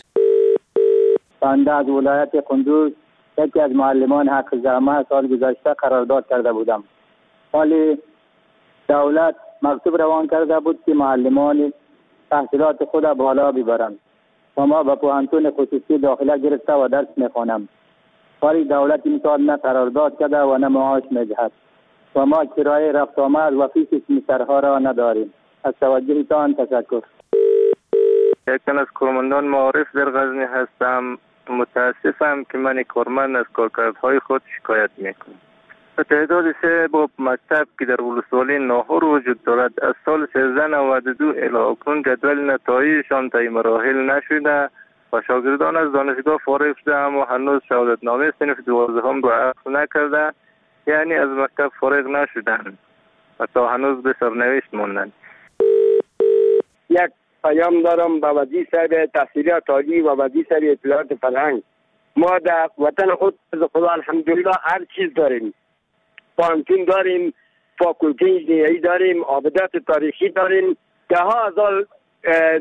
Speaker 23: بنده از ولایت قندوز یکی از معلمان حق زحمه سال گذشته قرارداد کرده بودم، ولی دولت مکتوب روان کرده بود که معلمان تحصیلات خود بالا ببرند و ما به پوهنتون خصوصی داخله گرفته و درس میخوانم، ولی دولت این سال نه قرارداد کرده و نه معاش میدهد و ما کرایه رفت آمد و فیس سرها را نداریم. از توجهتان تشکر.
Speaker 14: یکن از کارمندان معارف در غزنی هستم. متاسفم که من کارمند از کارکردهای خود شکایت میکنم. تعداد سه باب مکتب که در ولسوالی ناهور وجود دارد از سال سیزده نود و دو الی اکنون جدول نتایجشان طی مراحل نشده و شاگردان از دانشگاه فارغ شده اما هنوز شهادتنامه صنف دوازدهم را اخذ نکرده، یعنی از مکتب فارغ نشدند و تا هنوز به سرنوشت ماندند.
Speaker 4: یک پیام دارم به وزیر صاحب تحصیلات عالی و وزیر صاحب اطلاعات فرهنگ. ما در وطن خود خدا الحمدلله هر چیز داریم، پانتون داریم، فاکولته انجینری داریم، آبادات تاریخی داریم، ده ها هزار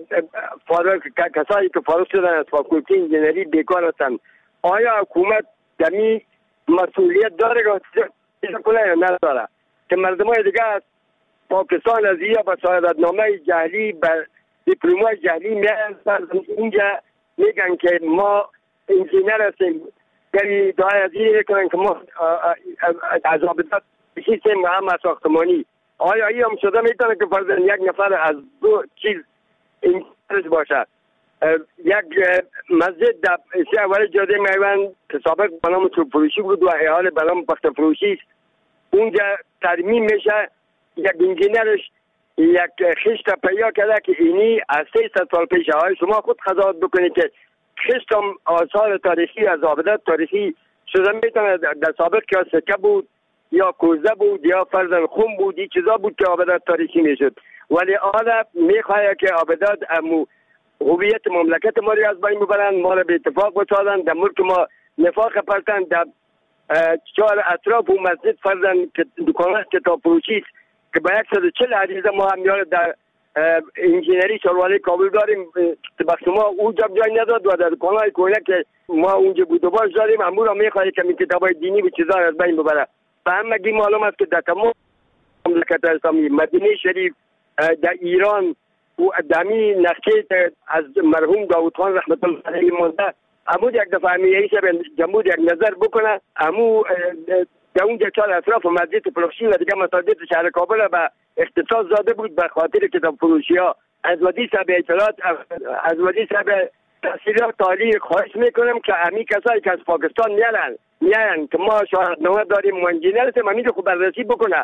Speaker 4: فارغ کسایی که فارغ شدن از فاکولته انجینری بیکار هستند. آیا حکومت دمی مسئولیت داره که کنه یا نداره که مردم های دیگه از پاکستان از یا به شهادتنامه جعلی به دیپلمای جعلی میان اینجا میگن که ما انجینر هستیم، یعنی دعای از این میکنن که ما از آبادات بشیستیم و هم از ساختمانی. آیا این هم شده میتونه که فرضاً یک نفر از دو چیز انجینرش باشه؟ یک مسجد در سی اول جاده میوان که سابق بنام چوب فروشی بود و احال بنام پخت فروشی، اونجا ترمیم میشه، یک انجینرش یک خشت پیدا کرده که اینی از سیصد سال پیش. های شما خود قضاوت بکنید که خشت هم آثار تاریخی از آبادات تاریخی شده میتونه در سابق که سکه بود یا کوزه بود یا فرزن خون بود، این چیزا بود که آبادات تاریخی میشد. ولی حالا میخواه که آبادات امو هویت مملکت ما رو از بین ببرن، ما رو به اتفاق بسازن، در ملک ما نفاق پرتن، در چهار اطراف و مسجد فرزن که دکانات کتاب فروشی که با یک صد و چهل عریضه ما هم یار در انجینری شاروالی کابل داریم، بخش ما اونجا جای نداد و در دکانهای کویله که ما اونجا بود و باش داریم، امور هم میخواهی که این کتابای دینی و چیزا از بین ببره. و همگی معلوم است که در تمام مملکت اسلامی مدینه شریف در ایران و دمی نقشه از مرحوم داوود خان رحمت الله علیه مونده، امو یک دفعه امیری شب جمهور یک نظر بکنه، امو در اونجا چهار اطراف مسجد پلوشی و دیگه مساجد شهر کابل به اختصاص داده بود به خاطر کتاب فروشی ها. از وزیر صاحب اطلاعات، از وزیر صاحب تحصیلات عالی خواهش میکنم که امی کسایی که از پاکستان میارن میارن که ما شاهدنامه داریم و انجینر هستیم، امی خوب بررسی بکنه.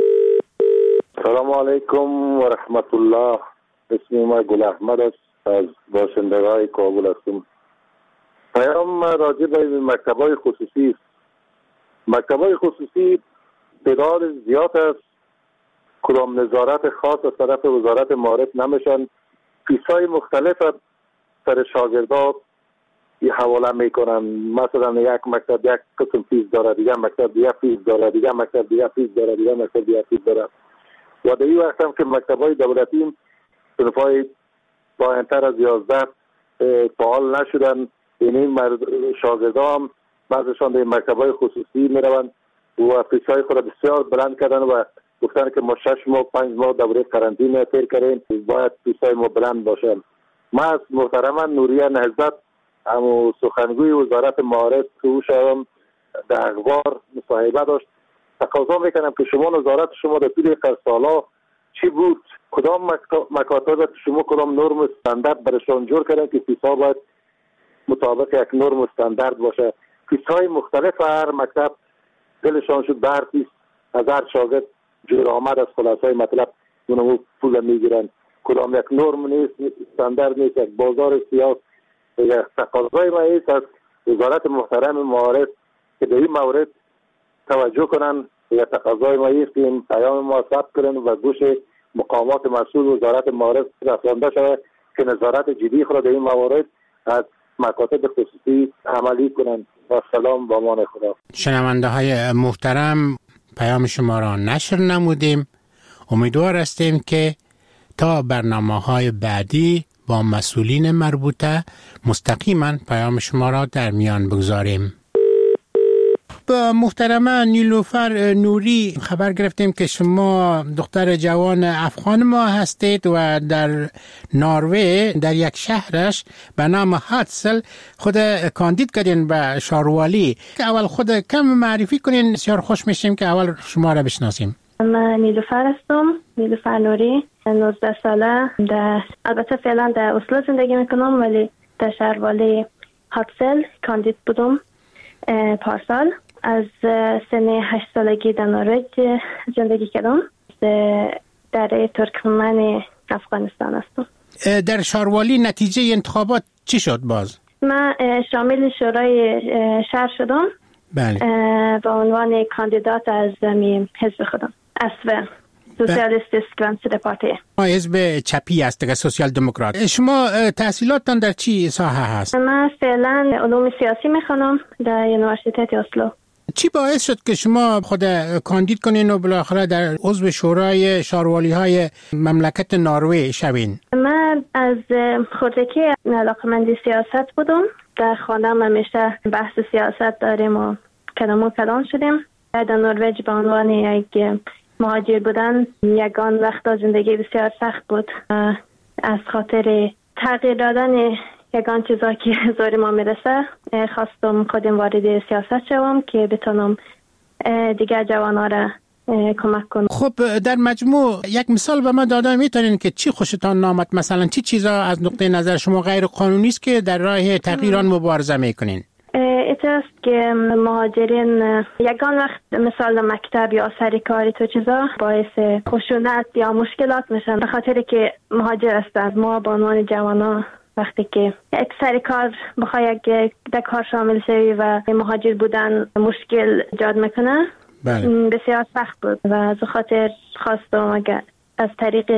Speaker 14: سلام علیکم و رحمت الله. اسم ما گل احمد است، از باشندگان کابل هستم. پیام راجع به مکتب‌های خصوصی. مکتب‌های خصوصی تعداد زیاد است، کدام نظارت خاص از طرف وزارت معارف نمیشن، فیس‌های مختلف سر شاگردات حواله میکنن. مثلا یک مکتب یک قسم فیس داره، دیگه مکتب دیگه فیس داره، دیگه مکتب دیگه فیس داره، دیگه مکتب دیگه فیس داره. و در این وقت هم که مکتب‌های دولتی صنف‌های پایین‌تر از یازده فعال نشدن، یعنی شاگردان هم بعضشان در مکتب‌های خصوصی میروند و فیس‌های خود بسیار بلند کردن و گفتن که ما شش ماه پنج ماه دوره قرنطینه تیر کردیم، باید فیس‌های ما بلند باشه. ما از محترما نوریه نهضت همو سخنگوی وزارت معارف که او شدم در اخبار مصاحبه داشت، تقاضا میکنم که شما نظارت شما در طول سالا چی بود؟ کدام مکاتب شما کدام نرم استاندارد برشان جور کردن که فیس‌ها باید مطابق یک نرم استاندارد باشه؟ فیس‌های مختلف هر مکتب دلشان شد بر فیس از هر شاگرد جور آمد از خلاصای مطلب اونمو پول میگیرن. کدام یک نرم نیست، استاندارد نیست، یک بازار سیاس. یک تقاضای ما ایست از وزارت محترم معارف که به این مورد توجه کنن. یک تقاضای ما ایست که این پیام ما ثبت کنن و گوش مقامات مسئول وزارت معارف رسانده شود که نظارت جدی خود در این موارد از مکاتب خصوصی عملی کنند. و سلام با امان خدا.
Speaker 21: شنونده های محترم، پیام شما را نشر نمودیم. امیدوار هستیم که تا برنامه های بعدی با مسئولین مربوطه مستقیما پیام شما را در میان بگذاریم. با محترمه نیلوفر نوری خبر گرفتیم که شما دختر جوان افغان ما هستید و در نروژ در یک شهرش به نام هاتسل خود کاندید کردین به شاروالی. که اول خود کم معرفی کنین، بسیار خوش میشیم که اول شما را بشناسیم.
Speaker 6: من نیلوفر هستم، نیلوفر نوری، نوزده ساله. در البته فعلا در اسلو زندگی میکنم ولی در شهروالی هاتسل کاندید بودم پارسال. از سن هشت سالگی در نروژ زندگی کردم. در ترکمن افغانستان هستم.
Speaker 21: در شاروالی نتیجه انتخابات چی شد باز؟
Speaker 6: من شامل شورای شهر شدم.
Speaker 21: بله.
Speaker 6: به عنوان کاندیدات از حزب خودم، اسو سوسیالیستیک وانسیده پارتی.
Speaker 21: حزب چپی است که سوسیال دموکرات. شما تحصیلاتتان در چی ساحه هست؟
Speaker 6: من فعلا علوم سیاسی میخوانم در یونیورسیته اسلو.
Speaker 21: چی باعث شد که شما خود کاندید کنین و بالاخره در عضو شورای شاروالی های مملکت نروژ شوین؟
Speaker 6: من از خودکی علاقمند سیاست بودم در خانه همیشه بحث سیاست داریم و کلام و کلام شدیم. در نروژ به عنوان یک مهاجر بودن یگان وقت زندگی بسیار سخت بود. از خاطر تغییر دادن یگان چیزا که زور ما میرسه خواستم خودم وارد سیاست شوم که بتونم دیگر جوانها را کمک کنم.
Speaker 21: خب در مجموع یک مثال به ما داده میتونین که چی خوشتان نامد؟ مثلا چی چیزا از نقطه نظر شما غیر قانونی است که در راه تغییر آن مبارزه میکنین؟
Speaker 6: ایتاست که مهاجرین یگان وقت مثال مکتب یا سر کار تو چیزا باعث خشونت یا مشکلات میشن به خاطر که مهاجر هستند. ما به عنوان جوانا وقتی که یک سر کار بخوای یک در کار شامل شوی و مهاجر بودن مشکل ایجاد میکنه، بله. بسیار سخت بود و از خاطر خواستم اگر از طریق